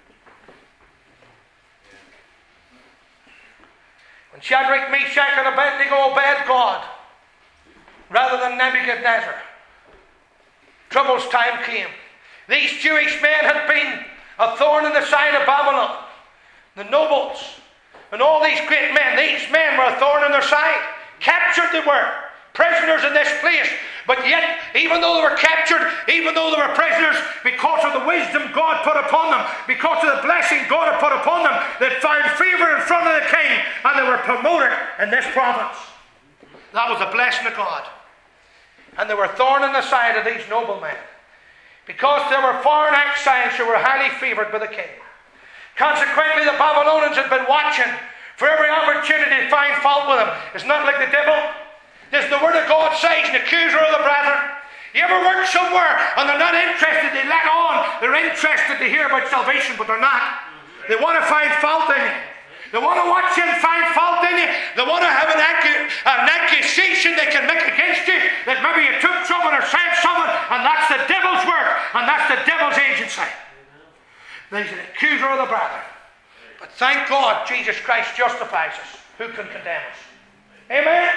When Shadrach, Meshach, and Abednego obeyed God rather than Nebuchadnezzar, trouble's time came. These Jewish men had been a thorn in the side of Babylon. The nobles and all these great men, these men were a thorn in their side. Captured they were. Prisoners in this place. But yet, even though they were captured, even though they were prisoners, because of the wisdom God put upon them, because of the blessing God had put upon them, they found favor in front of the king and they were promoted in this province. That was a blessing of God. And they were a thorn in the side of these noblemen. Because they were foreign exiles who were highly favored by the king. Consequently, the Babylonians had been watching for every opportunity to find fault with them. It's not like the devil. This is the Word of God says, an accuser of the brethren. You ever work somewhere and they're not interested, they let on they're interested to hear about salvation, but they're not. They want to find fault in you. They want to watch you and find fault in you. They want to have an accusation they can make against you, that maybe you took someone or said someone, and that's the devil's work, and that's the devil's agency. He's an accuser of the brethren. But thank God Jesus Christ justifies us. Who can condemn us? Amen?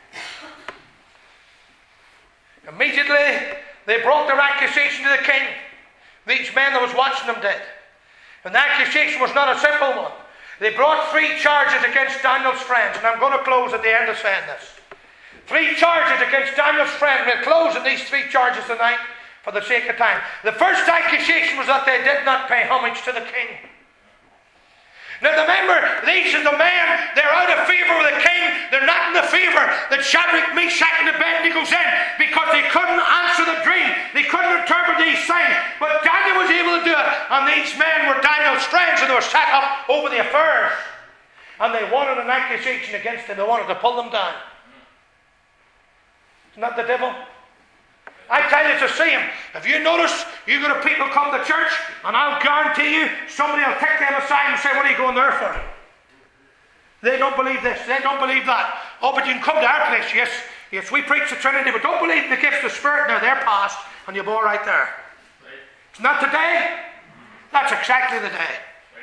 Immediately they brought their accusation to the king. These men that was watching them did. And the accusation was not a simple one. They brought 3 charges against Daniel's friends, and I'm going to close at the end of saying this. 3 charges against Daniel's friends. We'll close on these 3 charges tonight for the sake of time. The first accusation was that they did not pay homage to the king. Now remember, these are the men, they're out of favour with the king. They're not in the favour that Shadrach, Meshach, and Abednego's in, because they couldn't answer the dream. They couldn't interpret these things. But Daniel was able to do it. And these men were Daniel's friends, and they were set up over the affairs. And they wanted an accusation against them. They wanted to pull them down. Isn't that the devil? I tell you, it's the same. If you notice, you got people come to church, and I'll guarantee you, somebody will take them aside and say, what are you going there for? They don't believe this, they don't believe that. Oh, but you can come to our place, yes, we preach the Trinity, but don't believe in the gifts of the Spirit. Now, they're past, and you'll go right there. It's not today. That's exactly the day.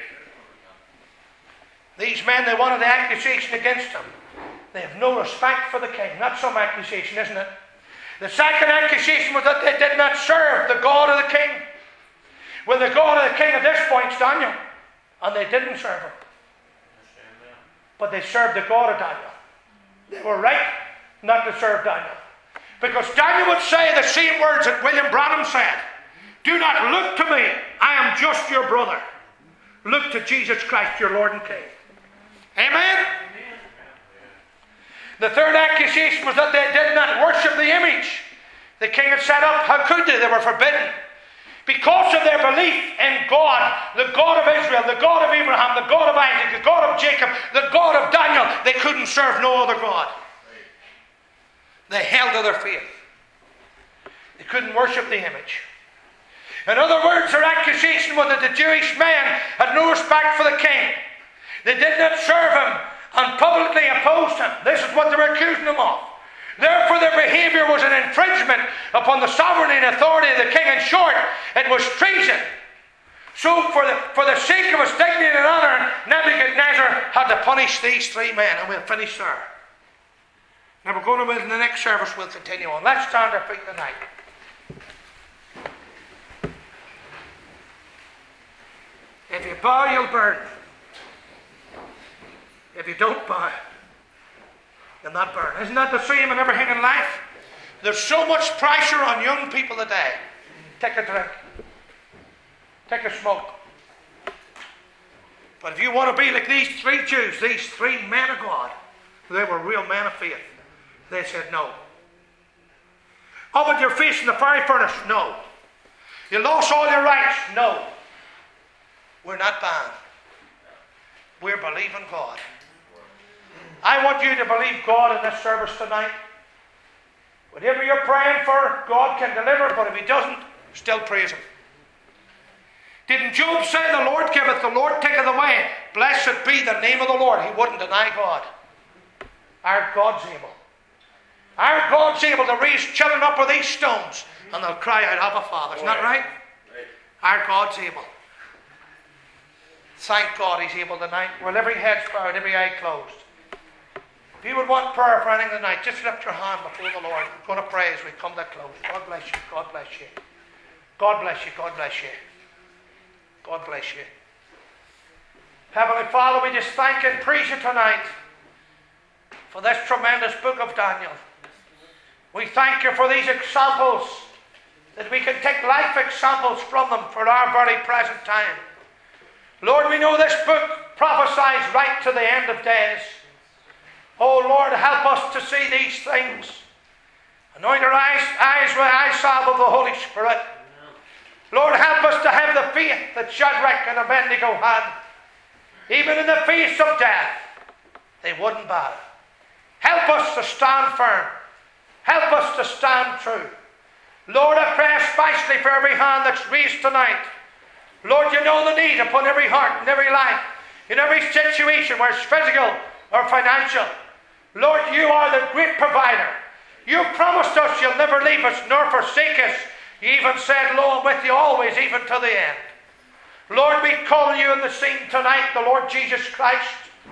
These men, they wanted the accusation against them. They have no respect for the king. That's some accusation, isn't it? The second accusation was that they did not serve the God of the king. Well, the God of the king at this point is Daniel, and they didn't serve him. But they served the God of Daniel. They were right not to serve Daniel. Because Daniel would say the same words that William Branham said. Do not look to me, I am just your brother. Look to Jesus Christ, your Lord and King. Amen? The third accusation was that they did not worship the image the king had set up. How could they? They were forbidden. Because of their belief in God, the God of Israel, the God of Abraham, the God of Isaac, the God of Jacob, the God of Daniel, they couldn't serve no other God. They held to their faith. They couldn't worship the image. In other words, their accusation was that the Jewish men had no respect for the king. They did not serve him and publicly opposed him. This is what they were accusing him of. Therefore, their behavior was an infringement upon the sovereignty and authority of the king. In short, it was treason. So for the sake of his dignity and honour, Nebuchadnezzar had to punish these three men, and we'll finish there. Now we're going to, in the next service, we'll continue on. Let's stand our feet tonight. If you bow, you'll burn. If you don't bow, you'll not burn. Isn't that the same in everything in life? There's so much pressure on young people today. Take a drink. Take a smoke. But if you want to be like these three Jews, these three men of God, they were real men of faith. They said no. Oh, but you're facing the fiery furnace? No. You lost all your rights? No. We're not banned. We're believing God. I want you to believe God in this service tonight. Whatever you're praying for, God can deliver, but if he doesn't, still praise him. Didn't Job say, the Lord giveth, the Lord taketh away? Blessed be the name of the Lord. He wouldn't deny God. Our God's able. Our God's able to raise children up with these stones, and they'll cry out, Abba, Father. Isn't that right? Our God's able. Thank God he's able tonight. With every head bowed, every eye closed. If you would want prayer for anything tonight, just lift your hand before the Lord. We're going to pray as we come to close. God bless you. God bless you. God bless you. God bless you. God bless you. Heavenly Father, we just thank and praise you tonight for this tremendous book of Daniel. We thank you for these examples, that we can take life examples from them for our very present time. Lord, we know this book prophesies right to the end of days. Oh Lord, help us to see these things. Anoint our eyes with eye salve of the Holy Spirit. Lord, help us to have the faith that Shadrach and Abednego had. Even in the face of death, they wouldn't bow. Help us to stand firm. Help us to stand true. Lord, I pray especially for every hand that's raised tonight. Lord, you know the need upon every heart and every life, in every situation, whether it's physical or financial. Lord, you are the great provider. You promised us you'll never leave us nor forsake us. You even said, lo, I'm with you always, even to the end. Lord, we call you in the scene tonight, the Lord Jesus Christ.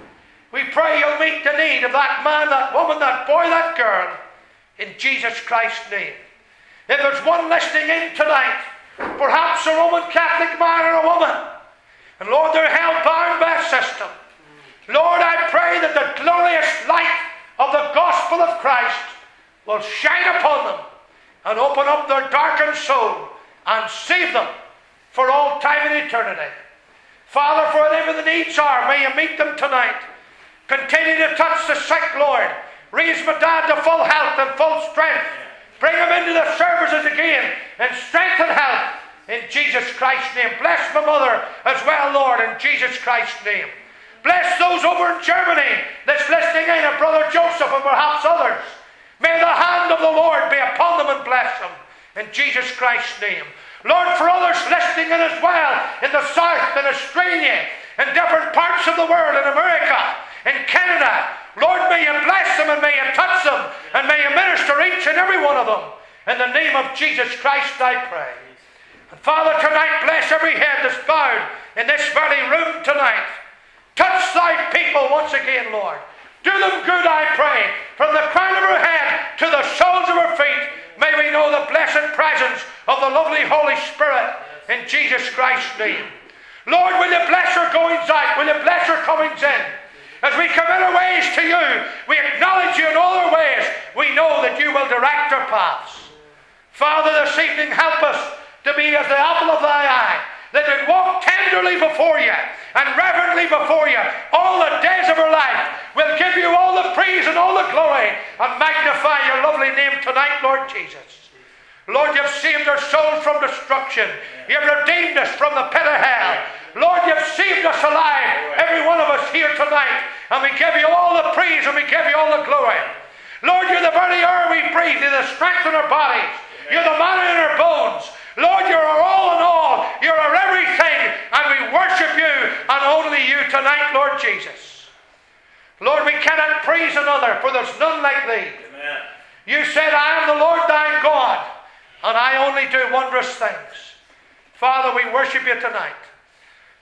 We pray you'll meet the need of that man, that woman, that boy, that girl, in Jesus Christ's name. If there's one listening in tonight, perhaps a Roman Catholic man or a woman, and Lord, they're held bound by a system. Lord, I pray that the glorious light of the gospel of Christ will shine upon them and open up their darkened soul and save them for all time and eternity. Father, for whatever the needs are, may you meet them tonight. Continue to touch the sick, Lord. Raise my dad to full health and full strength. Bring him into the services again in strength and health. In Jesus Christ's name. Bless my mother as well, Lord, in Jesus Christ's name. Bless those over in Germany that's listening in, and Brother Joseph and perhaps others. May the hand of the Lord be upon them and bless them. In Jesus Christ's name. Lord, for others listening in as well, in the South, in Australia, in different parts of the world, in America, in Canada, Lord, may you bless them and may you touch them and may you minister each and every one of them. In the name of Jesus Christ I pray. And Father, tonight bless every head that's bowed in this very room tonight. Touch thy people once again, Lord. Do them good, I pray. From the crown of her head to the soles of her feet, may we know the blessed presence of the lovely Holy Spirit in Jesus Christ's name. Lord, will you bless her goings out? Will you bless her comings in? As we commit our ways to you, we acknowledge you in all our ways. We know that you will direct our paths. Father, this evening, help us to be as the apple of thy eye, that we walk tenderly before you and reverently before you all the days of our life. We'll give you all the praise and all the glory and magnify your lovely name tonight, Lord Jesus. Lord, you've saved our souls from destruction. You've redeemed us from the pit of hell. Lord, you've saved us alive, every one of us here tonight, and we give you all the praise and we give you all the glory. Lord, you're the very air we breathe. You're the strength in our bodies. You're the manna in our bones. Lord, you're our all in all. You're our everything, and we worship you and only you tonight, Lord Jesus. Lord, we cannot praise another, for there's none like thee. Amen. You said, I am the Lord thy God, and I only do wondrous things. Father, we worship you tonight.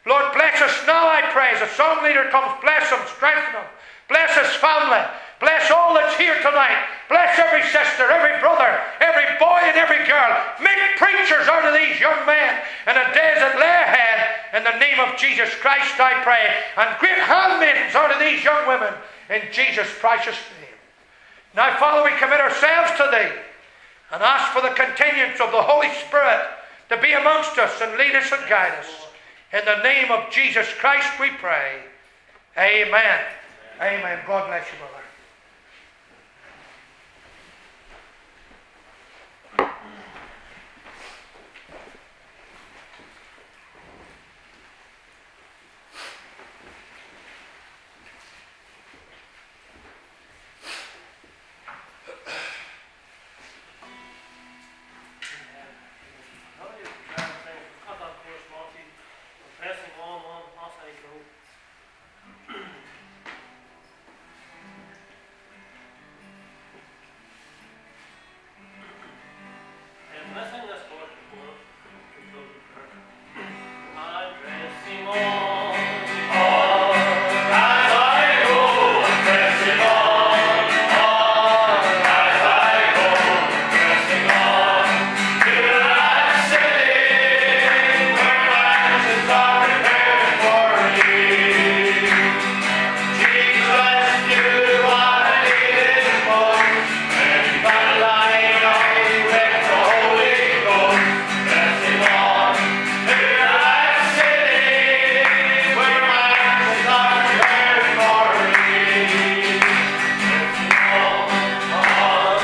Lord, bless us now, I pray. As the song leader comes, bless him, strengthen him. Bless his family. Bless all that's here tonight. Bless every sister, every brother, every boy and every girl. Make preachers out of these young men in the days that lay ahead. In the name of Jesus Christ, I pray. And great handmaidens out of these young women in Jesus' precious name. Now, Father, we commit ourselves to Thee and ask for the continuance of the Holy Spirit to be amongst us and lead us and guide us. In the name of Jesus Christ we pray. Amen. Amen. God bless you, brother.